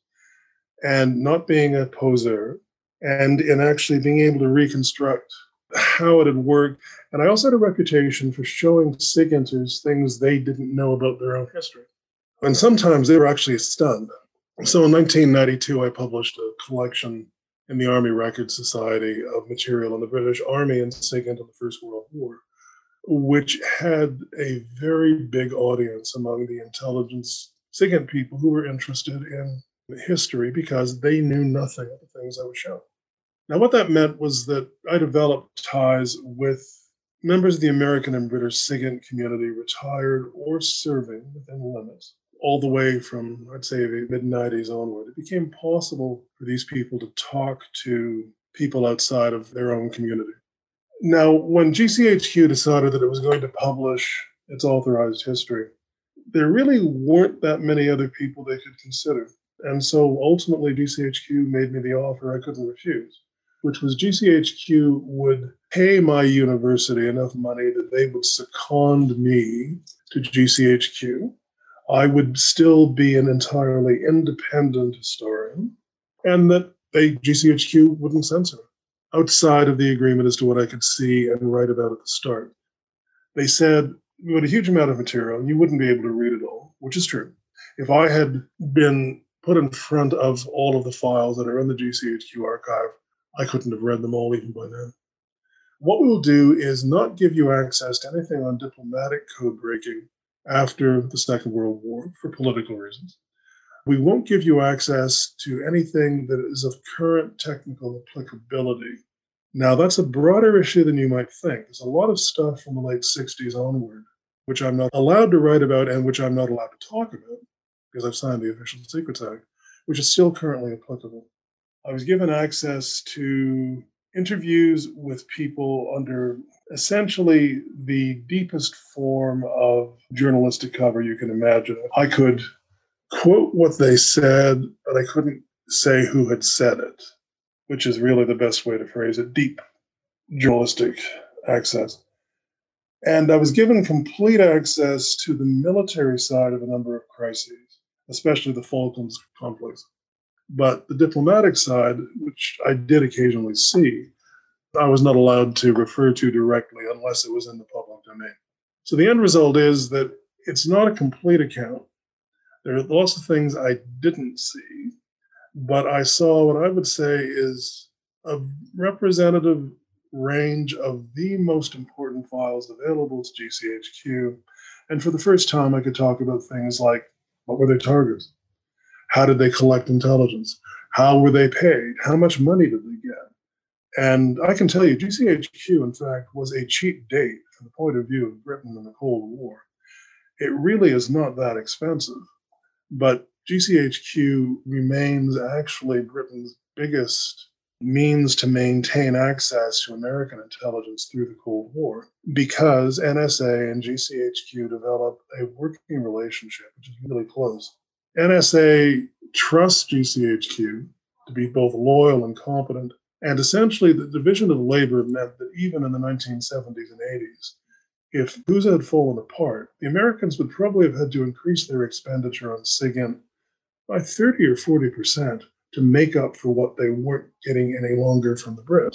S4: and not being a poser, and in actually being able to reconstruct how it had worked. And I also had a reputation for showing SIGINTers things they didn't know about their own history. And sometimes they were actually stunned. So in nineteen ninety-two, I published a collection in the Army Records Society of material on the British Army and SIGINT in the First World War, which had a very big audience among the intelligence SIGINT people who were interested in history because they knew nothing of the things I was showing. Now, what that meant was that I developed ties with members of the American and British SIGINT community, retired or serving within limits, all the way from, I'd say, the mid nineties onward. It became possible for these people to talk to people outside of their own community. Now, when G C H Q decided that it was going to publish its authorized history, there really weren't that many other people they could consider. And so ultimately, G C H Q made me the offer I couldn't refuse, which was G C H Q would pay my university enough money that they would second me to G C H Q. I would still be an entirely independent historian, and that they, G C H Q wouldn't censor outside of the agreement as to what I could see and write about at the start. They said, we had a huge amount of material, you wouldn't be able to read it all, which is true. If I had been put in front of all of the files that are in the G C H Q archive, I couldn't have read them all even by now. What we will do is not give you access to anything on diplomatic code breaking after the Second World War for political reasons. We won't give you access to anything that is of current technical applicability. Now, that's a broader issue than you might think. There's a lot of stuff from the late sixties onward, which I'm not allowed to write about and which I'm not allowed to talk about, because I've signed the Official Secrets Act, which is still currently applicable. I was given access to interviews with people under essentially the deepest form of journalistic cover you can imagine. I could quote what they said, but I couldn't say who had said it, which is really the best way to phrase it, deep journalistic access. And I was given complete access to the military side of a number of crises, especially the Falklands conflicts. But the diplomatic side, which I did occasionally see, I was not allowed to refer to directly unless it was in the public domain. So the end result is that it's not a complete account. There are lots of things I didn't see, but I saw what I would say is a representative range of the most important files available to G C H Q. And for the first time, I could talk about things like, what were their targets? How did they collect intelligence? How were they paid? How much money did they get? And I can tell you, G C H Q, in fact, was a cheap date from the point of view of Britain in the Cold War. It really is not that expensive, but G C H Q remains actually Britain's biggest means to maintain access to American intelligence through the Cold War, because N S A and G C H Q developed a working relationship, which is really close. N S A trusts G C H Q to be both loyal and competent, and essentially the division of labor meant that even in the nineteen seventies and eighties, if G U S A had fallen apart, the Americans would probably have had to increase their expenditure on SIGINT by thirty or forty percent to make up for what they weren't getting any longer from the Brits.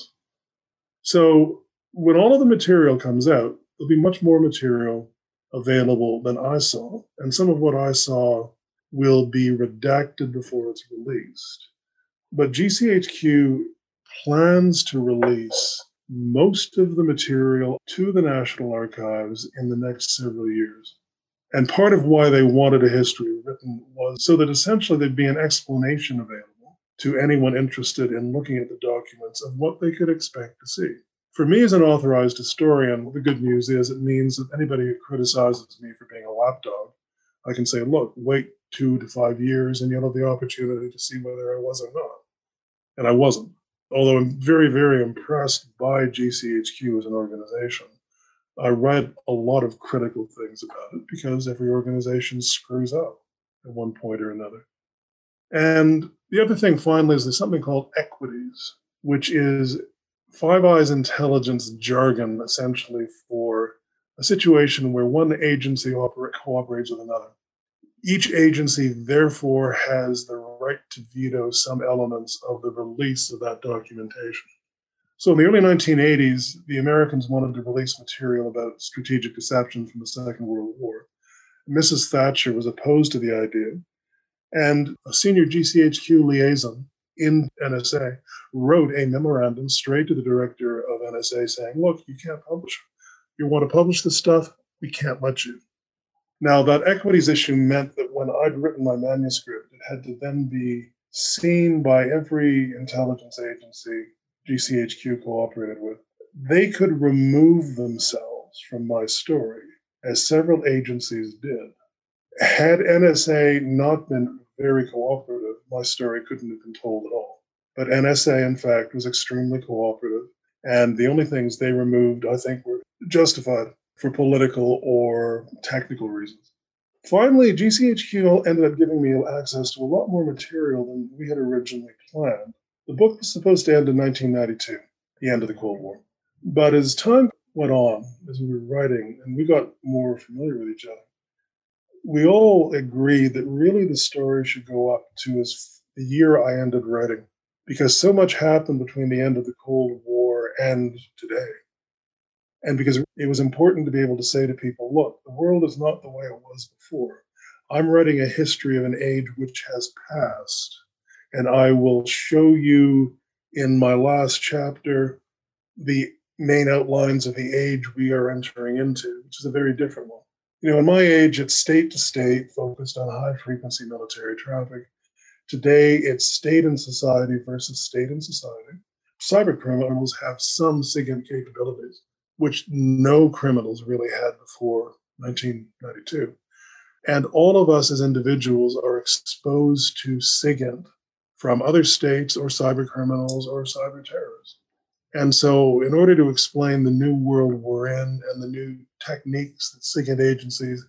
S4: So when all of the material comes out, there'll be much more material available than I saw, and some of what I saw will be redacted before it's released. But G C H Q plans to release most of the material to the National Archives in the next several years. And part of why they wanted a history written was so that essentially there'd be an explanation available to anyone interested in looking at the documents of what they could expect to see. For me as an authorized historian, the good news is it means that anybody who criticizes me for being a lapdog, I can say, look, wait two to five years and you'll have the opportunity to see whether I was or not. And I wasn't. Although I'm very, very impressed by G C H Q as an organization, I read a lot of critical things about it because every organization screws up at one point or another. And the other thing, finally, is there's something called equities, which is Five Eyes intelligence jargon, essentially, for a situation where one agency operate, cooperates with another. Each agency, therefore, has the right to veto some elements of the release of that documentation. So in the early nineteen eighties, the Americans wanted to release material about strategic deception from the Second World War. Missus Thatcher was opposed to the idea, and a senior G C H Q liaison in N S A wrote a memorandum straight to the director of N S A saying, look, you can't publish. You want to publish this stuff? We can't let you. Now, that equities issue meant that when I'd written my manuscript, it had to then be seen by every intelligence agency G C H Q cooperated with. They could remove themselves from my story, as several agencies did. Had N S A not been very cooperative, my story couldn't have been told at all. But N S A, in fact, was extremely cooperative, and the only things they removed, I think, were justified for political or technical reasons. Finally, G C H Q ended up giving me access to a lot more material than we had originally planned. The book was supposed to end in nineteen ninety-two, the end of the Cold War. But as time went on, as we were writing, and we got more familiar with each other, we all agreed that really the story should go up to as the year I ended writing, because so much happened between the end of the Cold War and today. And because it was important to be able to say to people, look, the world is not the way it was before. I'm writing a history of an age which has passed, and I will show you in my last chapter the main outlines of the age we are entering into, which is a very different one. You know, in my age, it's state to state, focused on high-frequency military traffic. Today, it's state and society versus state and society. Cyber criminals have some SIGINT capabilities, which no criminals really had before nineteen ninety-two. And all of us as individuals are exposed to SIGINT from other states or cyber criminals or cyber terrorists. And so in order to explain the new world we're in and the new techniques that SIGINT agencies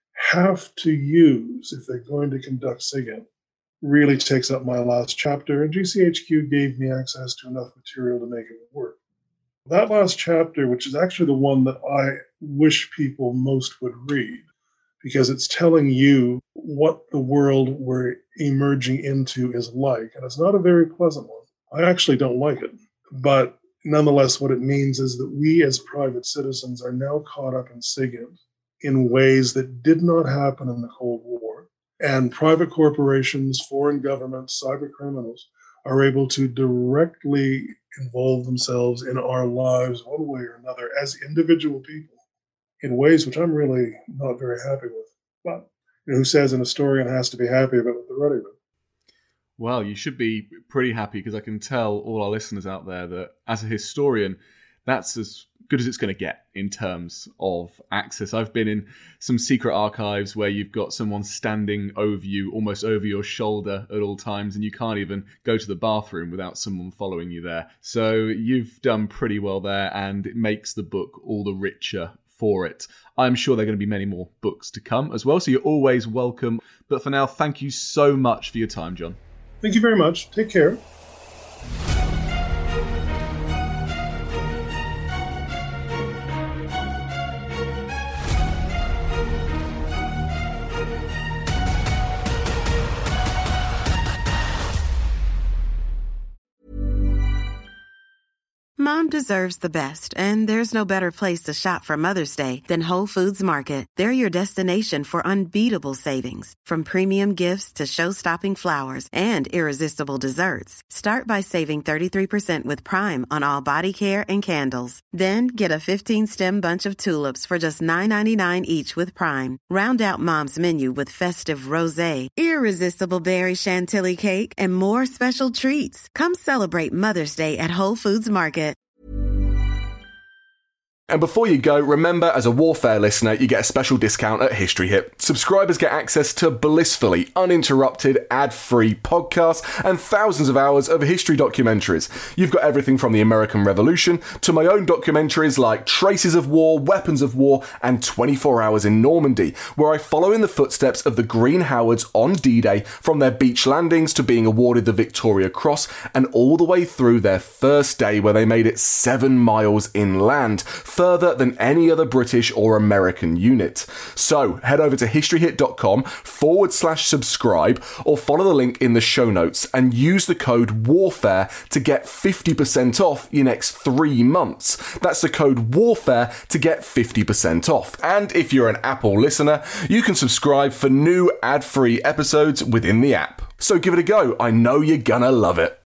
S4: have to use if they're going to conduct SIGINT, really takes up my last chapter. And G C H Q gave me access to enough material to make it work. That last chapter, which is actually the one that I wish people most would read, because it's telling you what the world we're emerging into is like. And it's not a very pleasant one. I actually don't like it. But nonetheless, what it means is that we as private citizens are now caught up in SIGINT in ways that did not happen in the Cold War. And private corporations, foreign governments, cyber criminals are able to directly involve themselves in our lives one way or another as individual people in ways which I'm really not very happy with. But you know, who says an historian has to be happy about what they're writing about?
S3: Well, you should be pretty happy, because I can tell all our listeners out there that as a historian, that's as good as it's going to get in terms of access. I've been in some secret archives where you've got someone standing over you, almost over your shoulder at all times, and you can't even go to the bathroom without someone following you there. So you've done pretty well there, and it makes the book all the richer for it. I'm sure there are going to be many more books to come as well, so you're always welcome. But for now, thank you so much for your time, John.
S4: Thank you very much. Take care.
S5: Mom deserves the best, and there's no better place to shop for Mother's Day than Whole Foods Market. They're your destination for unbeatable savings, from premium gifts to show-stopping flowers and irresistible desserts. Start by saving thirty-three percent with Prime on all body care and candles. Then get a fifteen-stem bunch of tulips for just nine ninety-nine each with Prime. Round out Mom's menu with festive rosé, irresistible berry chantilly cake, and more special treats. Come celebrate Mother's Day at Whole Foods Market.
S3: And before you go, remember, as a Warfare listener, you get a special discount at History Hit. Subscribers get access to blissfully uninterrupted, ad-free podcasts and thousands of hours of history documentaries. You've got everything from the American Revolution to my own documentaries like Traces of War, Weapons of War, and twenty-four hours in Normandy, where I follow in the footsteps of the Green Howards on D-Day, from their beach landings to being awarded the Victoria Cross, and all the way through their first day where they made it seven miles inland, further than any other British or American unit. So head over to historyhit.com forward slash subscribe or follow the link in the show notes and use the code WARFARE to get fifty percent off your next three months. That's the code WARFARE to get fifty percent off. And if you're an Apple listener, you can subscribe for new ad-free episodes within the app. So give it a go. I know you're gonna love it.